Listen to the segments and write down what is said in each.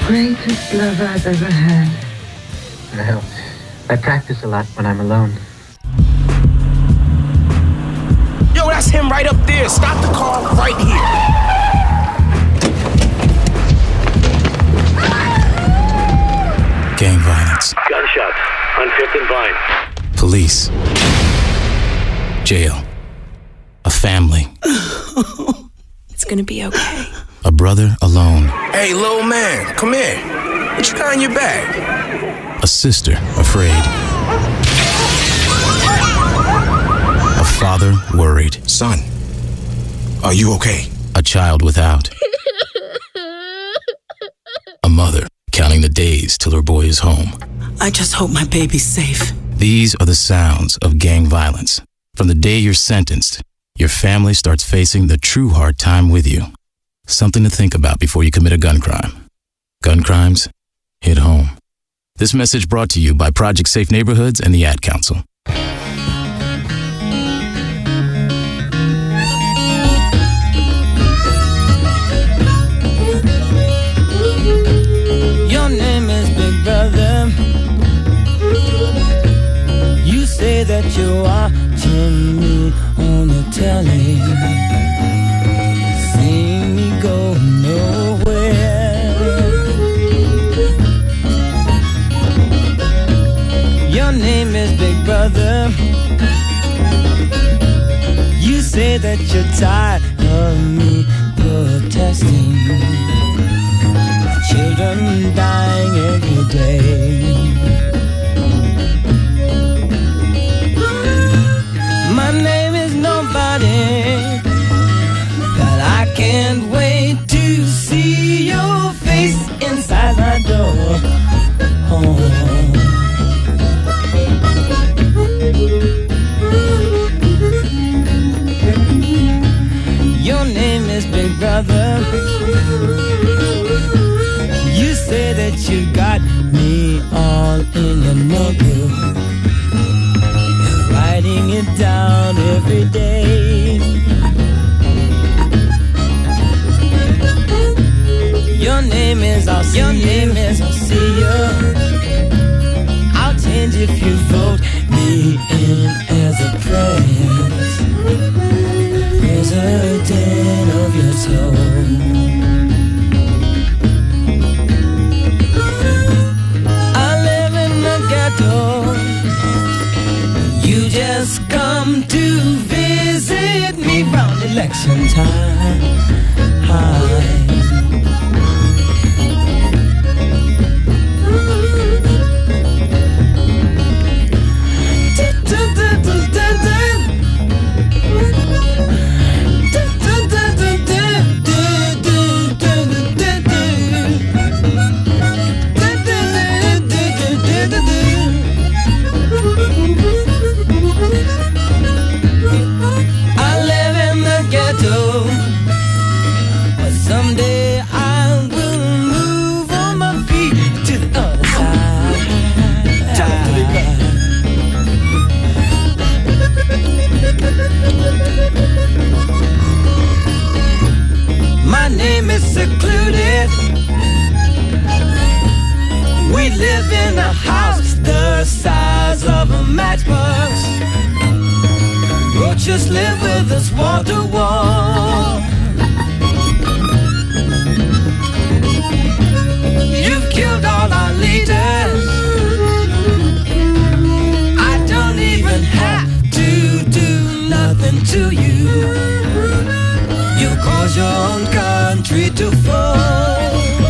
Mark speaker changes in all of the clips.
Speaker 1: Greatest love I've ever had.
Speaker 2: Well, I practice a lot when I'm alone.
Speaker 3: Yo, that's him right up there. Stop the car right here.
Speaker 4: Gang violence.
Speaker 5: Gunshots on 5th and Vine.
Speaker 4: Police. Jail. A family.
Speaker 6: It's gonna be okay.
Speaker 4: A brother alone.
Speaker 3: Hey, little man, come here. What you got in your bag?
Speaker 4: A sister afraid. A father worried.
Speaker 3: Son, are you okay?
Speaker 4: A child without. A mother counting the days till her boy is home.
Speaker 6: I just hope my baby's safe.
Speaker 4: These are the sounds of gang violence. From the day you're sentenced, your family starts facing the true hard time with you. Something to think about before you commit a gun crime. Gun crimes hit home. This message brought to you by Project Safe Neighborhoods and the Ad Council.
Speaker 7: Your name is Big Brother. You say that you're watching me on the telly. See me go nowhere. Your name is Big Brother. You say that you're tired of me protesting. Children dying every day. My name is nobody, but I can't wait to see your face inside my door. Your name is Big Brother. You say that you got me all in your notebook. You're writing it down every day. Your name is I'll see you. I'll change if you vote me in as a president of your soul. You just come to visit me round election time. My name is secluded. We live in a house the size of a matchbox. Roaches live with us wall to wall. You've killed all our leaders. I don't even have to do nothing to you. You cause your own country to fall.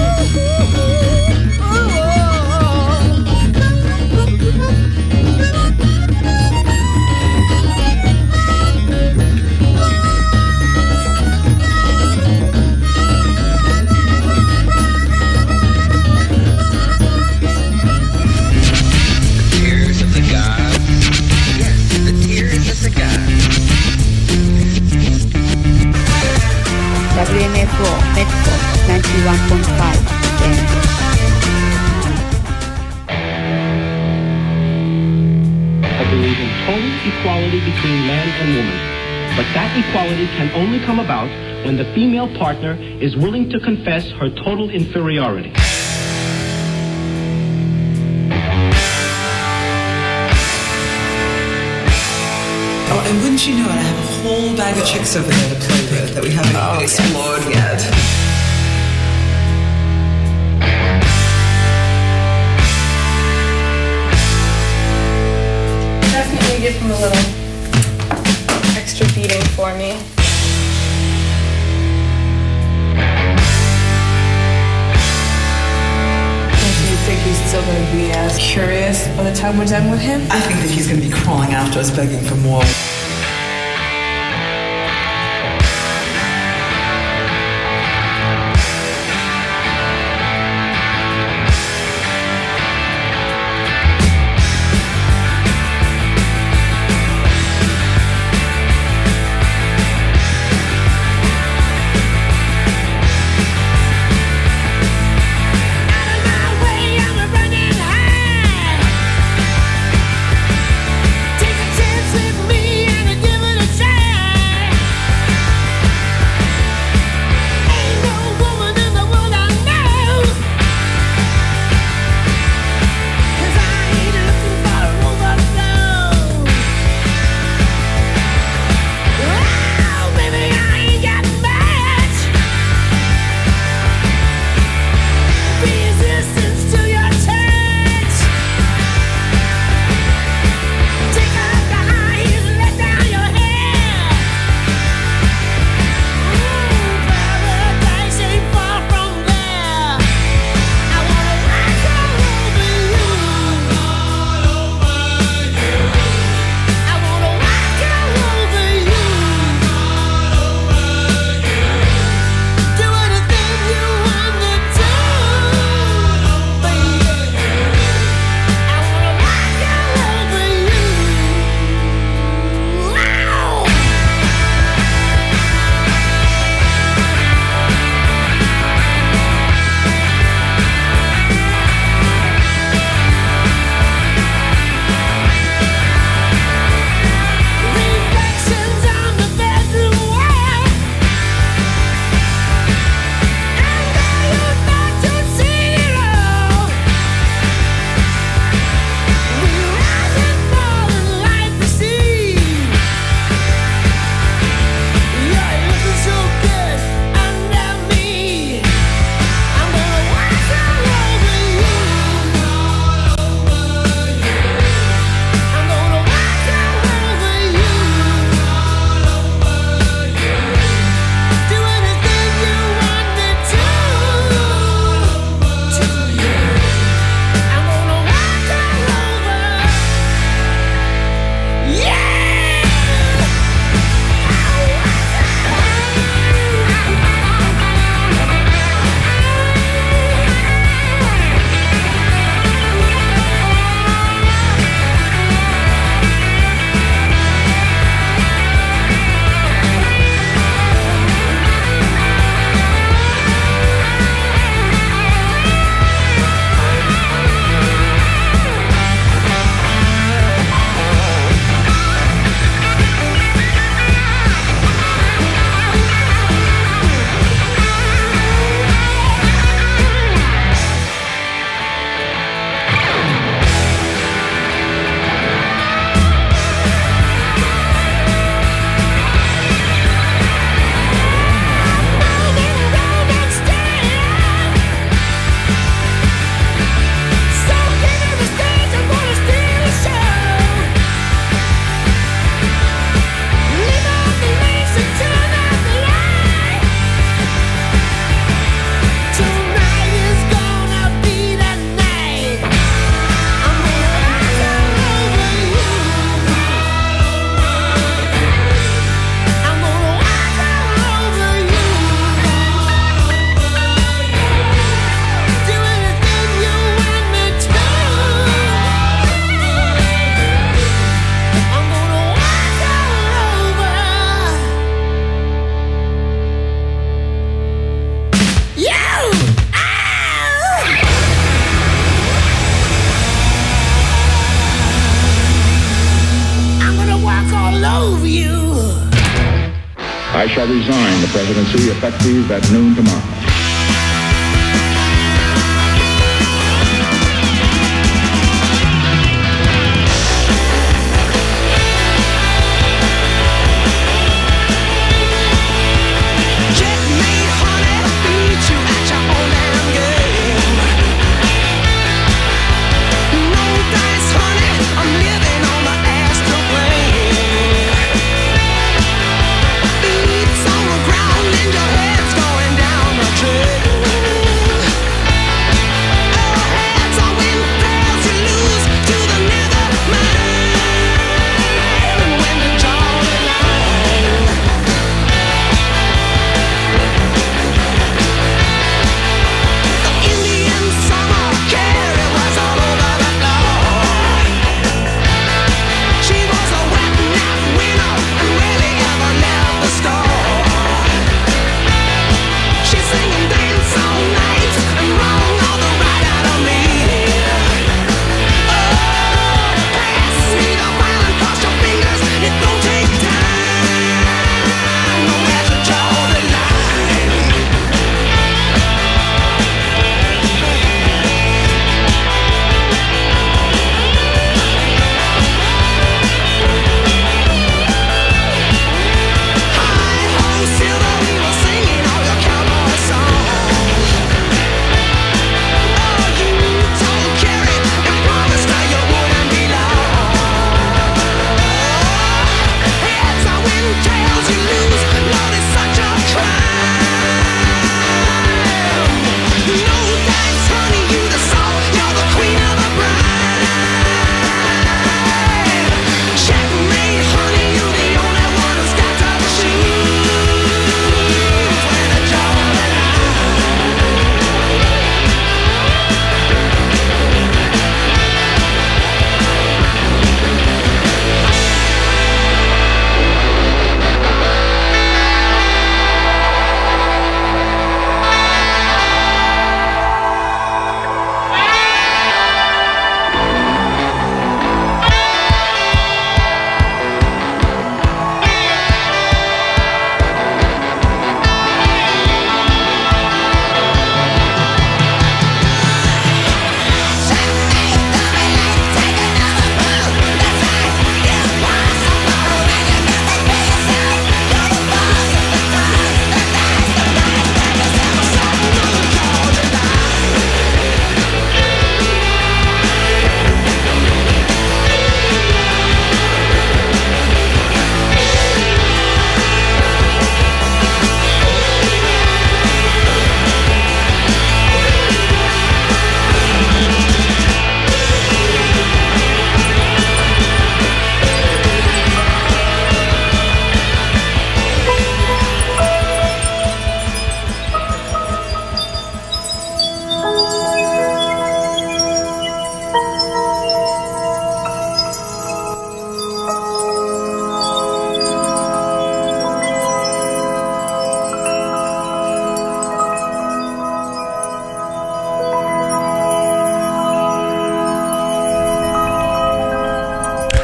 Speaker 8: Tears of the gods. Yes, the tears of the gods.
Speaker 9: WMFO Medford 91.5 FM.
Speaker 10: I believe in total equality between man and woman. But that equality can only come about when the female partner is willing to confess her total inferiority.
Speaker 11: And wouldn't you know it, I have a whole bag of chicks over there to play with that we haven't even explored yet.
Speaker 12: Definitely give him a little extra beating for me. Do you think he's still going to be as curious by the time we're done with him?
Speaker 11: I think that he's going to be crawling after us, begging for more.
Speaker 13: I shall resign the presidency effective at noon tomorrow.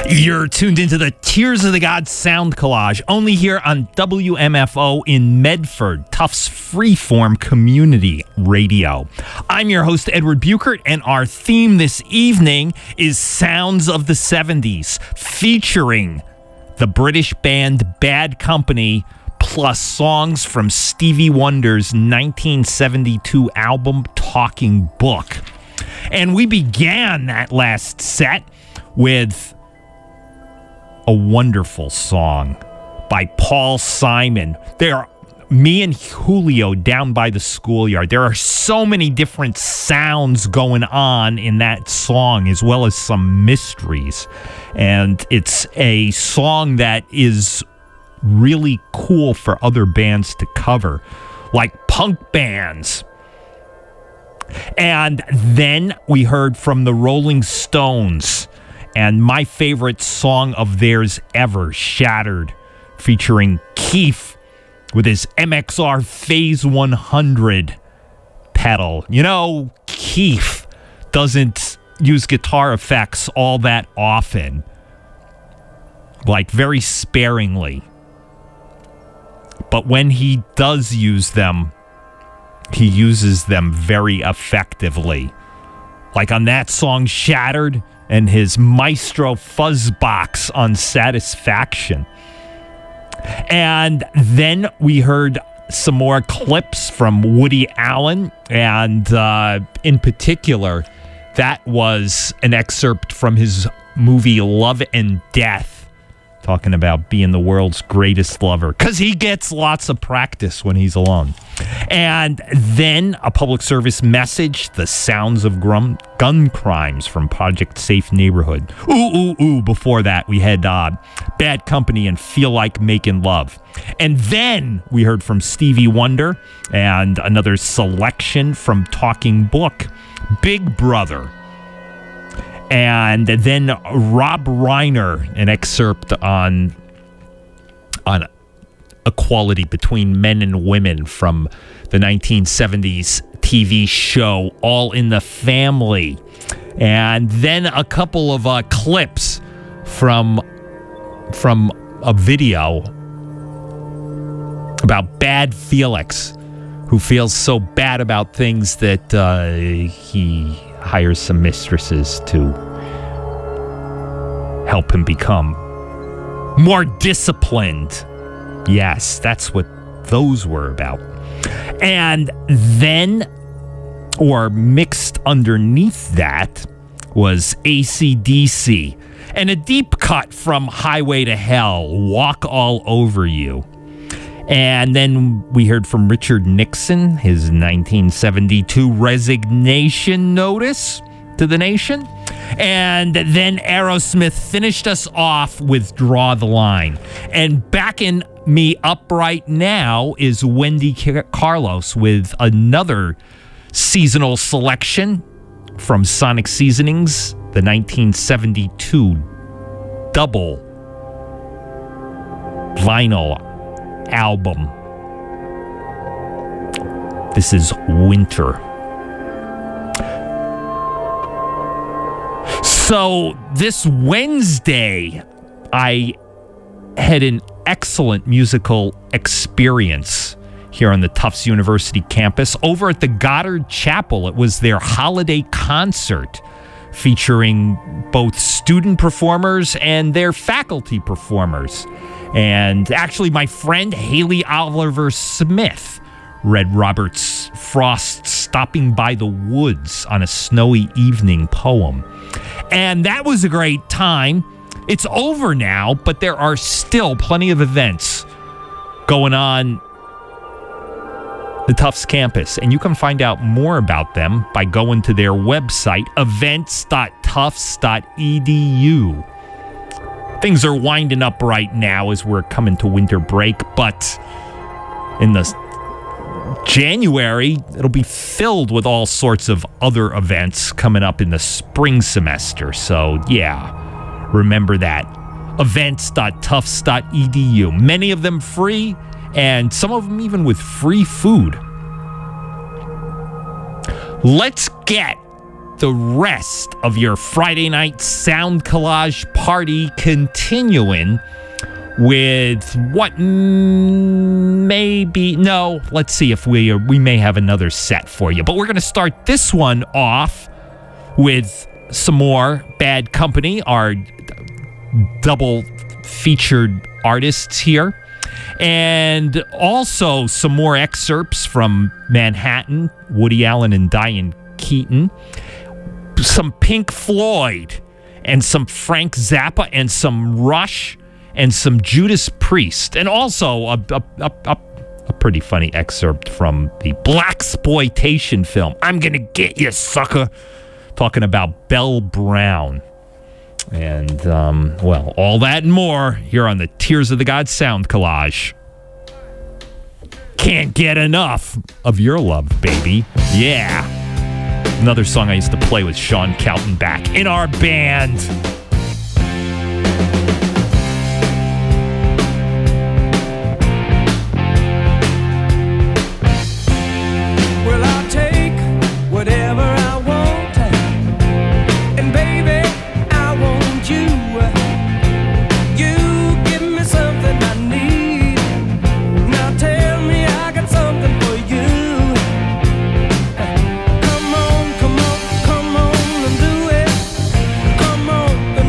Speaker 14: You're tuned into the Tears of the Gods sound collage, only here on WMFO in Medford, Tufts Freeform Community Radio. I'm your host, Edward Buchert, and our theme this evening is Sounds of the 70s, featuring the British band Bad Company, plus songs from Stevie Wonder's 1972 album, Talking Book. And we began that last set with a wonderful song by Paul Simon. Me and Julio down by the schoolyard. There are so many different sounds going on in that song, as well as some mysteries. And it's a song that is really cool for other bands to cover, like punk bands. And then we heard from the Rolling Stones and my favorite song of theirs ever, Shattered, featuring Keith with his MXR Phase 100 pedal. You know, Keith doesn't use guitar effects all that often, like very sparingly. But when he does use them, he uses them very effectively. Like on that song, Shattered, and his Maestro Fuzzbox on Satisfaction. And then we heard some more clips from Woody Allen, and in particular, that was an excerpt from his movie Love and Death, talking about being the world's greatest lover, because he gets lots of practice when he's alone. And then a public service message, The Sounds of Gun Crimes from Project Safe Neighborhood. Before that, we had Bad Company and Feel Like Making Love. And then we heard from Stevie Wonder and another selection from Talking Book, Big Brother. And then Rob Reiner, an excerpt on equality between men and women from the 1970s TV show All in the Family. And then a couple of clips from a video about Bad Felix, who feels so bad about things that he hires some mistresses to help him become more disciplined. Yes, that's what those were about. And then, or mixed underneath that, was AC/DC. And a deep cut from Highway to Hell, Walk All Over You. And then we heard from Richard Nixon, his 1972 resignation notice to the nation. And then Aerosmith finished us off with Draw the Line. And backing me up right now is Wendy Carlos with another seasonal selection from Sonic Seasonings, the 1972 double vinyl album. This is Winter. So this Wednesday, I had an excellent musical experience here on the Tufts University campus over at the Goddard Chapel. It was their holiday concert featuring both student performers and their faculty performers. And actually, my friend Haley Oliver Smith read Robert Frost's Stopping by the Woods on a Snowy Evening poem. And that was a great time. It's over now, but there are still plenty of events going on the Tufts campus. And you can find out more about them by going to their website, events.tufts.edu. Things are winding up right now as we're coming to winter break, but in the January, it'll be filled with all sorts of other events coming up in the spring semester. So, yeah, remember that. Events.tufts.edu. Many of them free, and some of them even with free food. Let's get the rest of your Friday night sound collage party continuing with what maybe, no, let's see if we may have another set for you. But we're going to start this one off with some more Bad Company, our double featured artists here. And also some more excerpts from Manhattan, Woody Allen and Diane Keaton. Some Pink Floyd and some Frank Zappa and some Rush and some Judas Priest. And also a pretty funny excerpt from the Blaxploitation film, I'm Gonna Get You, Sucker, talking about Belle Brown. And, well, all that and more here on the Tears of the Gods Sound Collage. Can't get enough of your love, baby. Yeah. Another song I used to play with Sean Kaltenbach in our band.
Speaker 15: Well, I'll take whatever I want. And baby, I want you. You give me something I need. Now tell me I got something for you. Come on, come on, come on and do it. Come on.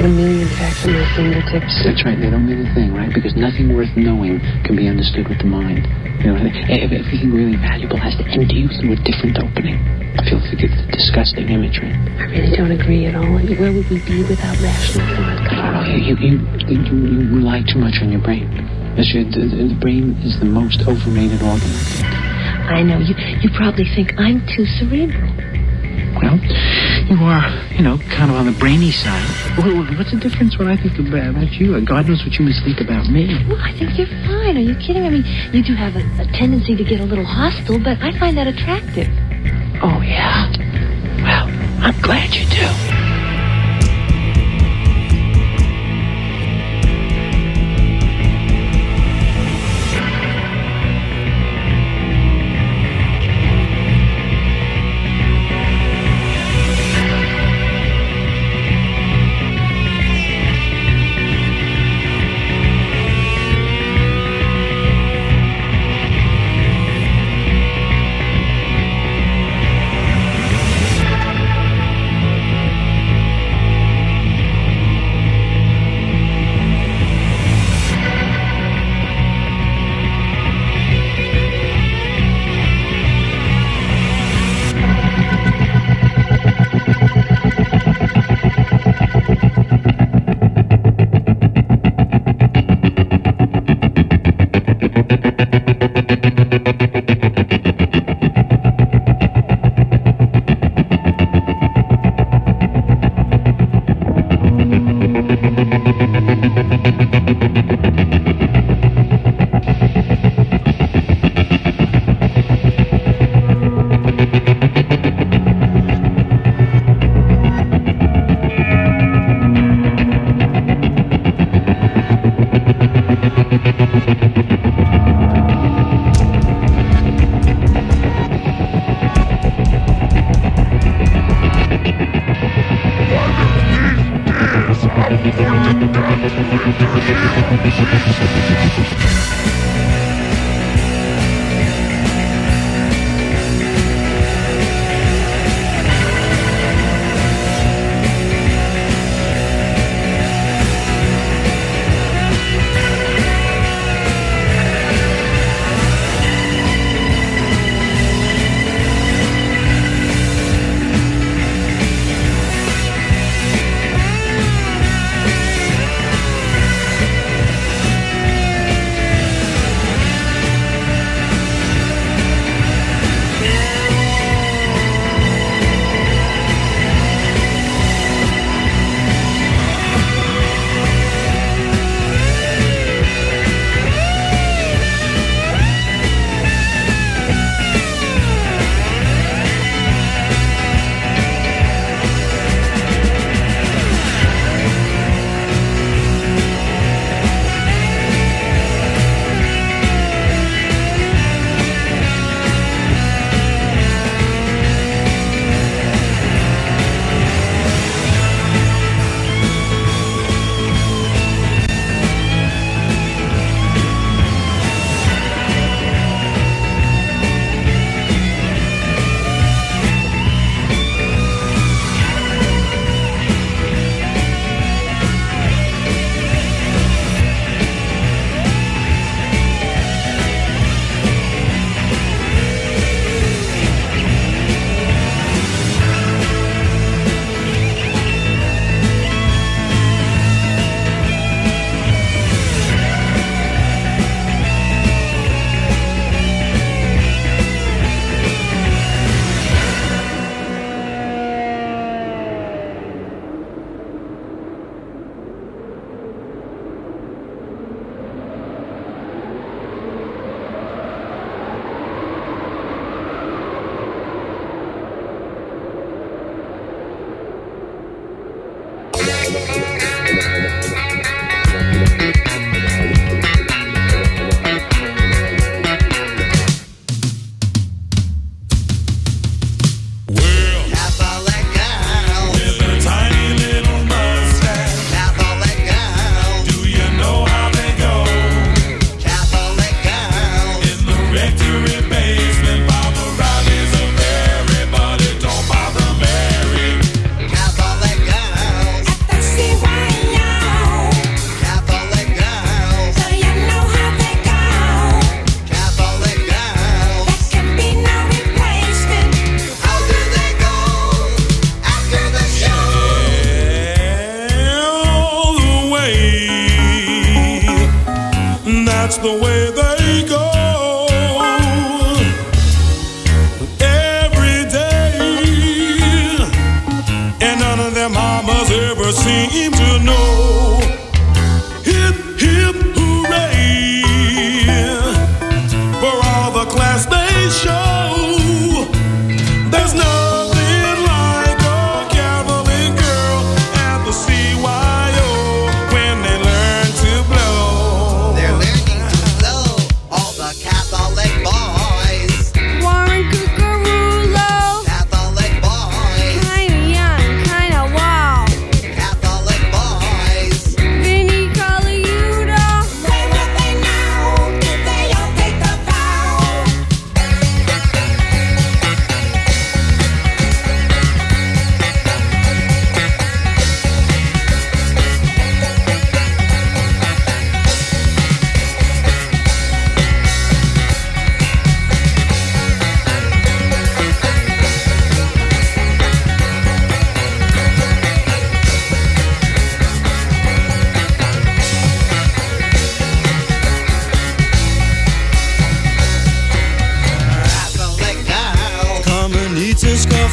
Speaker 1: a million facts at my fingertips.
Speaker 2: That's right. They don't mean a thing, right? Because nothing worth knowing can be understood with the mind. You know, everything really valuable has to enter you through a different opening. I feel like it's disgusting imagery.
Speaker 1: I really don't agree at all. Where would we be without rational thought?
Speaker 2: Oh, you rely too much on your brain. The brain is the most overrated organ.
Speaker 1: I know. You probably think I'm too cerebral.
Speaker 2: Well, you are, kind of on the brainy side. What's the difference when I think about you? God knows what you must think about me.
Speaker 1: Well, I think you're fine. Are you kidding? I mean, you do have a tendency to get a little hostile, but I find that attractive.
Speaker 2: Oh, yeah? Well, I'm glad you do.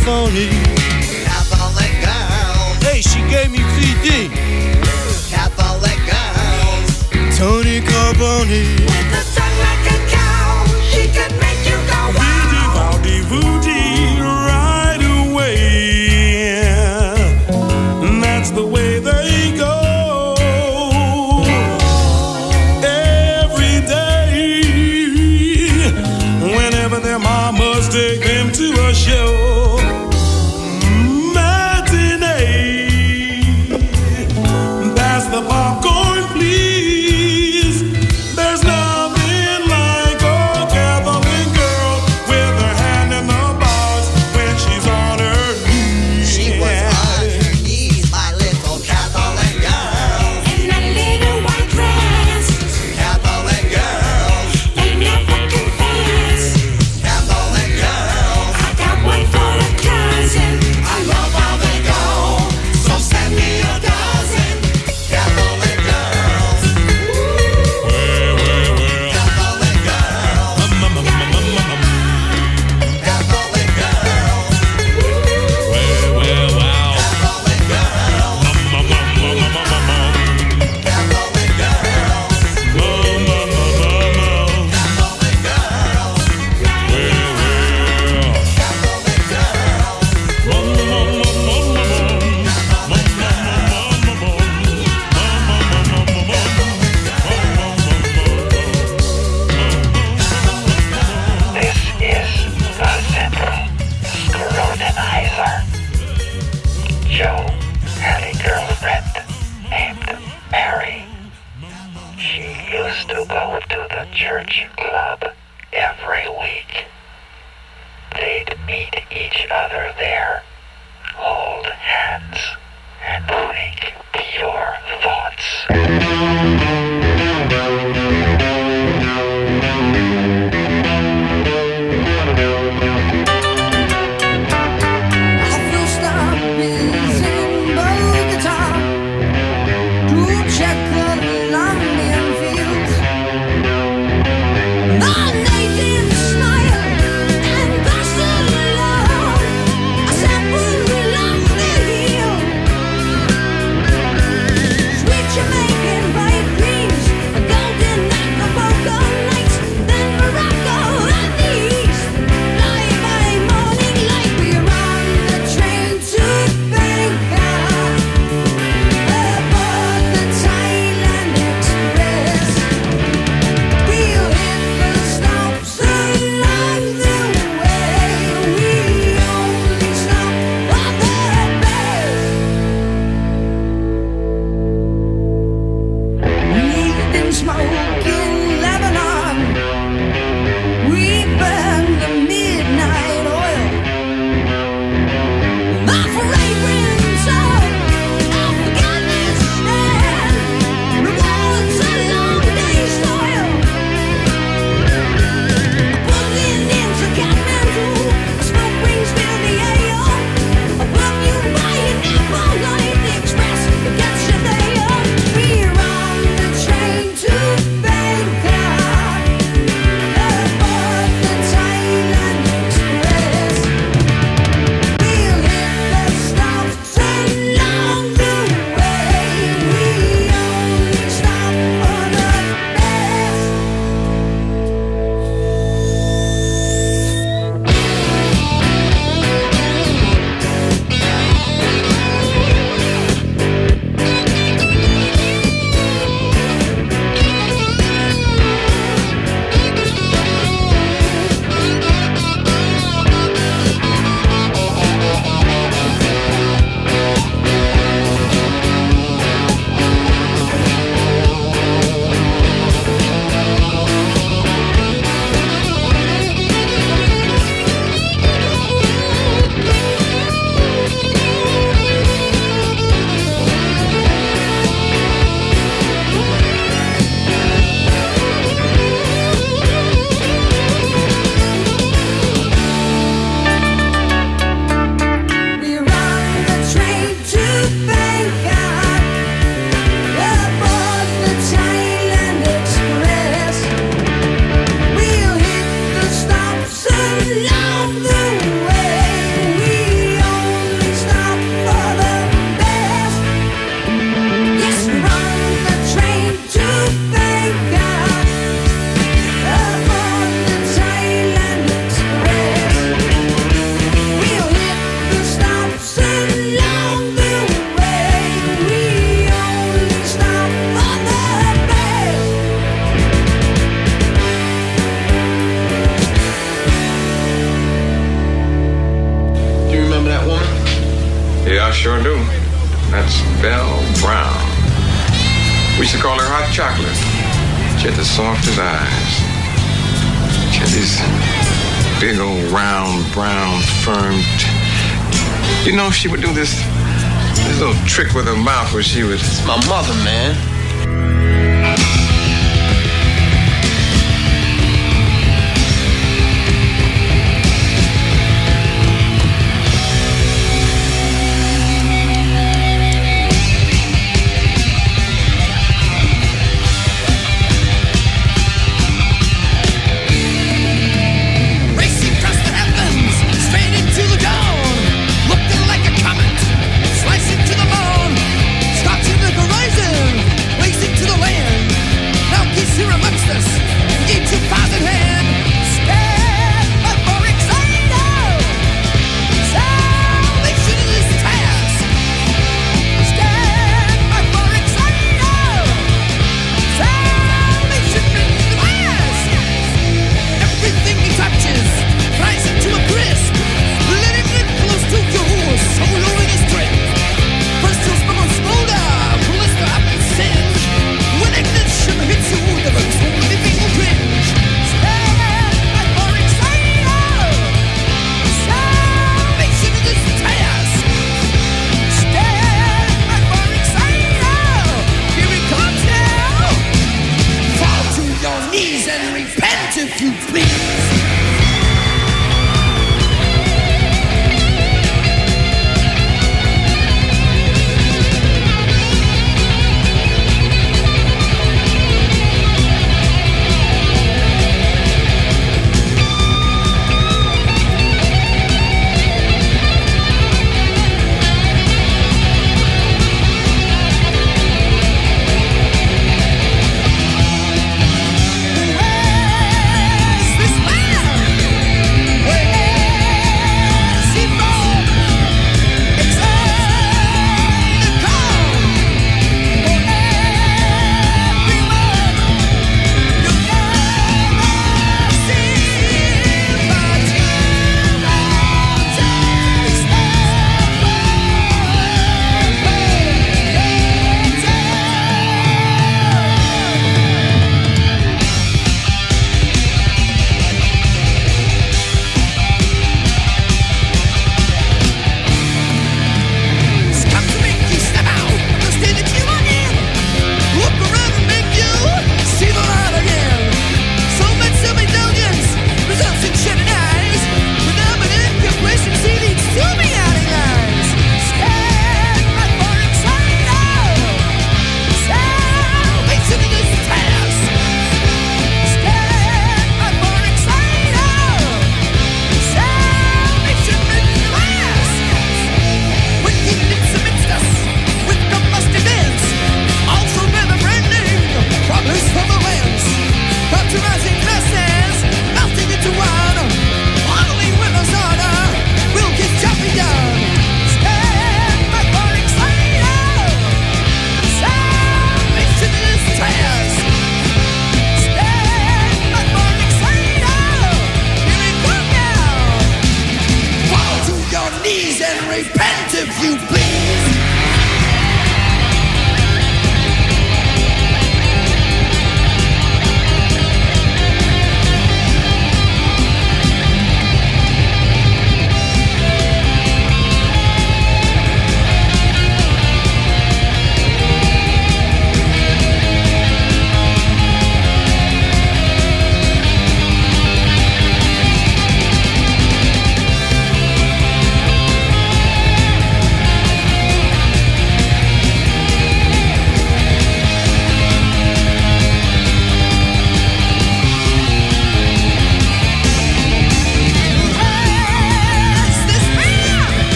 Speaker 7: phony.
Speaker 16: Catholic girls.
Speaker 7: Hey, she gave me CD.
Speaker 16: Catholic girls.
Speaker 7: Tony Carboni.
Speaker 16: With a tongue like a cow, she could make you go wow.
Speaker 7: Woody, woody, right away. And that's the way they go. Every day, whenever their mamas take them to a show. Matinee. Pass the popcorn, please. There's nothing like a Catholic girl with her hand in the box when she's on her knees.
Speaker 16: She was on her knees, my little Catholic girl.
Speaker 17: In a little white dress.
Speaker 16: Catholic girls.
Speaker 17: They never confess.
Speaker 16: Catholic girls.
Speaker 17: I got one for a cousin.
Speaker 16: I love how they go, so send me a dozen. Catholic girls. Catholic girls. Catholic girls. Catholic girls. Catholic
Speaker 5: This is the Central Scrutinizer. Joe had a girlfriend named Mary. She used to go to the church club every week. They'd meet each other there, hold hands, and think pure thoughts.
Speaker 17: Jamaican
Speaker 18: sure do. That's Belle Brown. We should call her Hot Chocolate. She had the softest eyes. She had these big old round, brown, firm. You know, she would do this little trick with her mouth where she would.
Speaker 19: It's my mother, man.
Speaker 16: Racing across the heavens, straight into the dawn, looking like a comet, slicing to the bone, scorching the horizon, racing to the land.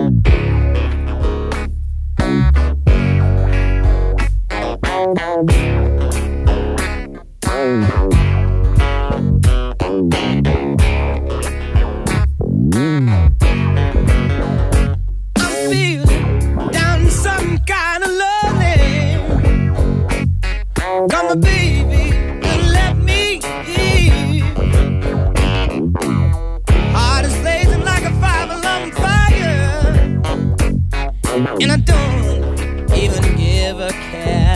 Speaker 15: And I don't even give a care.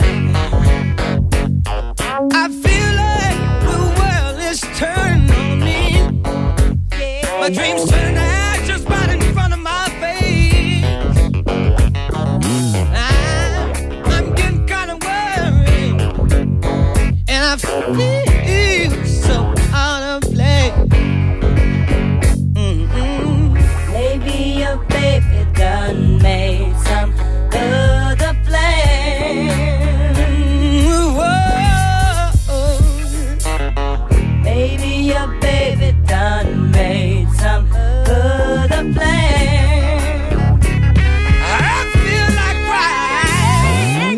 Speaker 15: I feel like the world is turning on me. My dreams turn to ash just right in front of my face. I'm getting kind of worried, and I feel so out of place.
Speaker 17: Maybe your baby done made some other plan. Whoa. Maybe your baby done made some other plan.
Speaker 15: I feel like crying.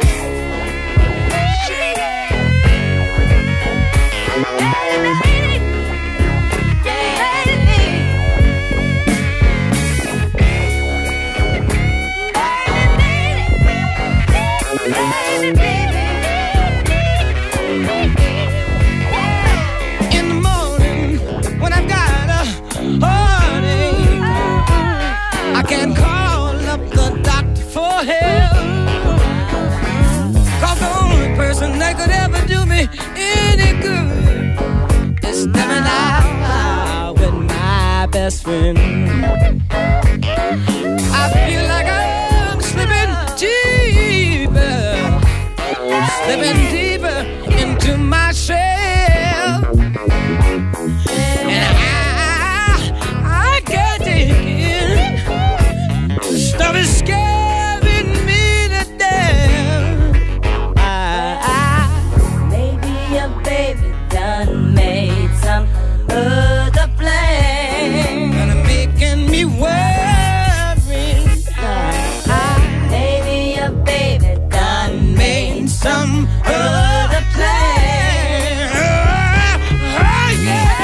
Speaker 15: In the morning, when I've got a heartache, I can call up the doctor for help. 'Cause the only person that could ever do me any good is stepping out with my best friend. I feel like I'm slipping deeper into my shell, and I can't take it. The stuff is scaring me to death.
Speaker 17: Maybe your baby done made some other plan.
Speaker 15: And it's making me worry.
Speaker 17: Maybe your baby done
Speaker 15: made some
Speaker 17: other plan.
Speaker 15: Oh, yeah.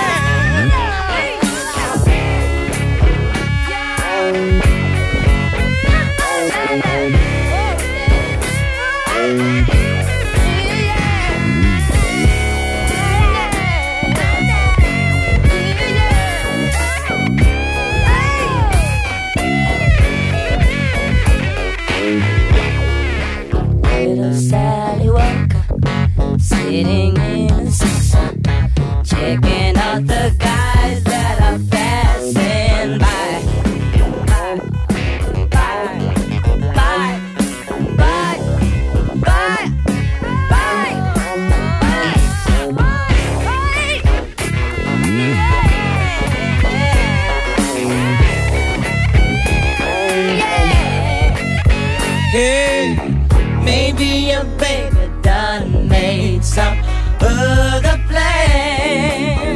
Speaker 17: Little Sally Walker, sitting in a seesaw, checking out the guys that are passing by.
Speaker 15: Hey, maybe your baby done made some other plan.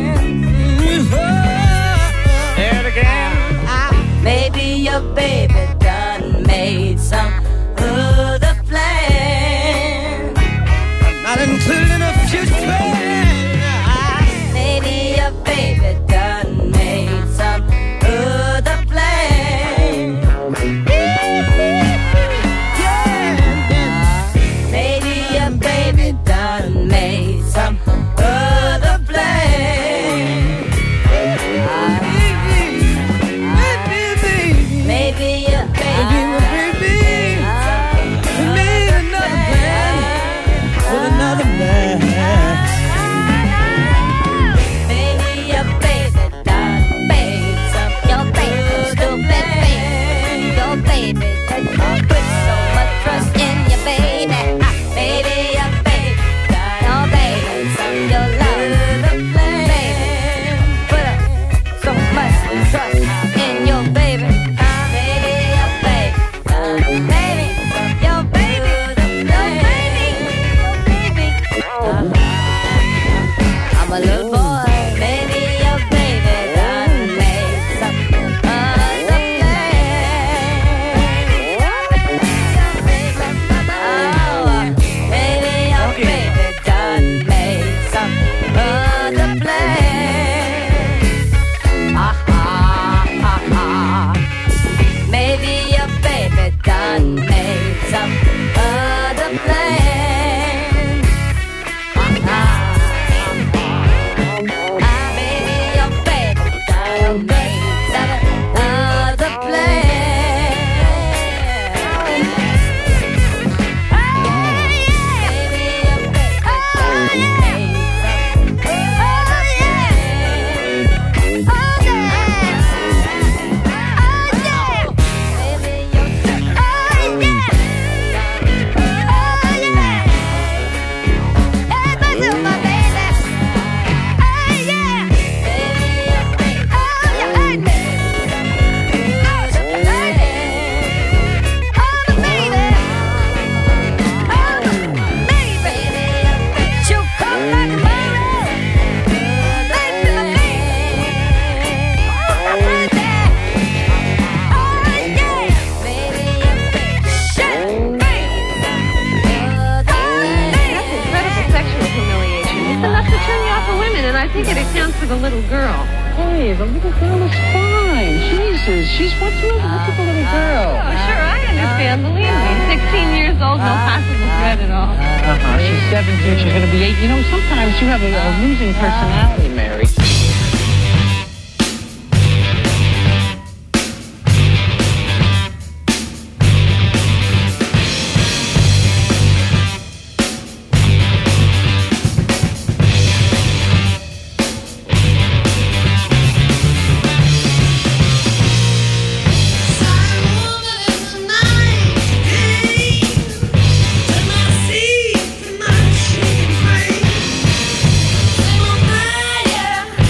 Speaker 15: Say it again.
Speaker 17: Maybe your baby done made some other plan.
Speaker 15: Not including a future plan.
Speaker 17: Maybe your baby done made some other plan. Maybe your baby done made some other one makes up other plans. Baby, your baby doll makes up other plans.
Speaker 1: I think it accounts for the little girl.
Speaker 2: Hey, the little girl is fine. Jesus, she's what's the little girl?
Speaker 1: Oh, sure, I understand. Believe me, 16 years old, no possible threat at all.
Speaker 2: She's 17. She's going to be 8. You know, sometimes you have a losing personality, Mary.
Speaker 16: Yeah.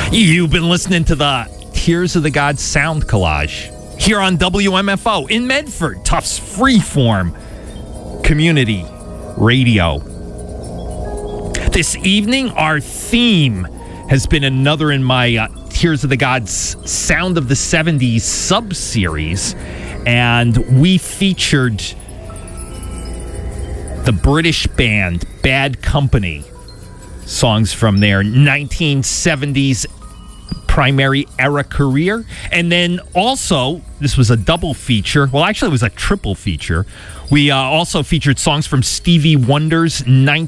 Speaker 14: You've been listening to the Tears of the Gods sound collage here on WMFO in Medford, Tufts Freeform Community Radio. This evening, our theme has been another in my Tears of the Gods Sound of the 70s sub-series, and we featured the British band Bad Company, songs from their 1970s primary era career. And then also, this was a double feature. Well, actually, it was a triple feature. We also featured songs from Stevie Wonder's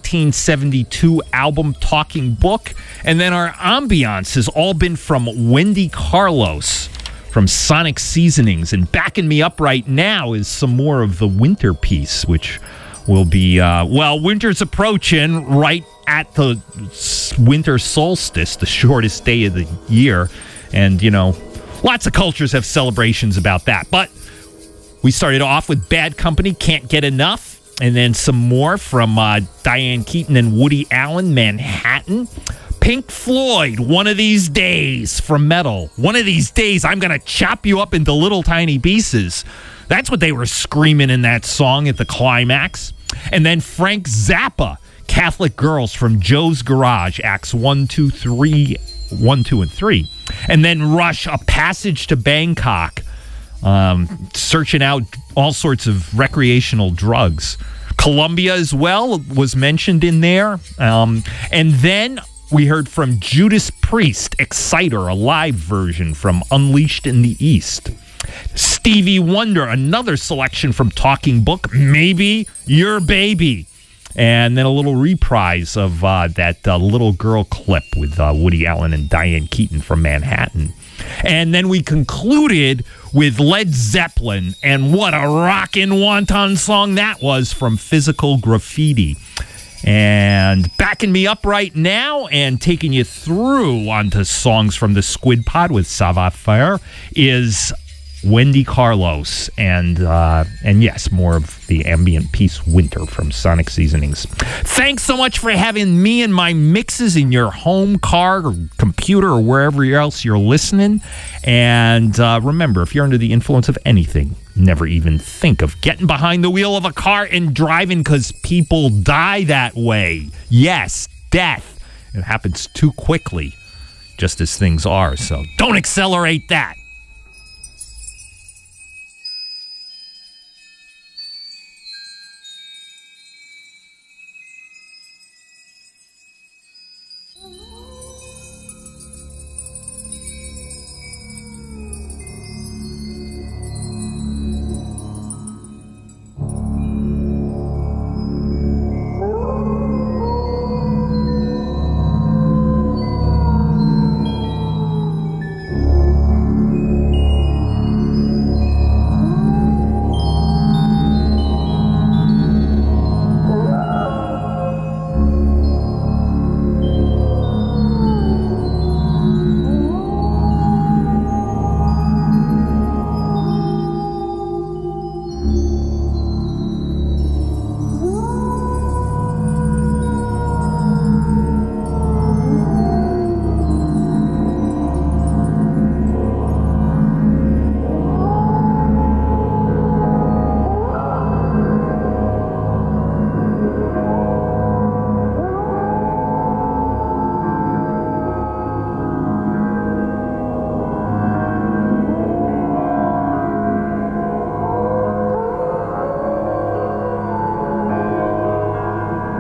Speaker 14: 1972 album Talking Book. And then our ambiance has all been from Wendy Carlos from Sonic Seasonings. And backing me up right now is some more of the winter piece, which will be, winter's approaching right at the winter solstice, the shortest day of the year. And, lots of cultures have celebrations about that. But we started off with Bad Company, Can't Get Enough. And then some more from Diane Keaton and Woody Allen, Manhattan. Pink Floyd, One of These Days from Metal. One of these days, I'm going to chop you up into little tiny pieces. That's what they were screaming in that song at the climax. And then Frank Zappa, Catholic Girls from Joe's Garage, Acts 1, 2, 3, 1, 2, and 3. And then Rush, A Passage to Bangkok, searching out all sorts of recreational drugs. Columbia as well was mentioned in there. And then we heard from Judas Priest, Exciter, a live version from Unleashed in the East. Stevie Wonder, another selection from Talking Book, Maybe Your Baby. And then a little reprise of that little girl clip with Woody Allen and Diane Keaton from Manhattan. And then we concluded with Led Zeppelin, and what a rockin' wonton song that was from Physical Graffiti. And backing me up right now and taking you through onto songs from the Squid Pod with Savat Faire is Wendy Carlos, and yes, more of the ambient piece Winter from Sonic Seasonings. Thanks so much for having me and my mixes in your home, car, or computer, or wherever else you're listening. And remember, if you're under the influence of anything, never even think of getting behind the wheel of a car and driving, because people die that way. Yes, death. It happens too quickly, just as things are. So don't accelerate that.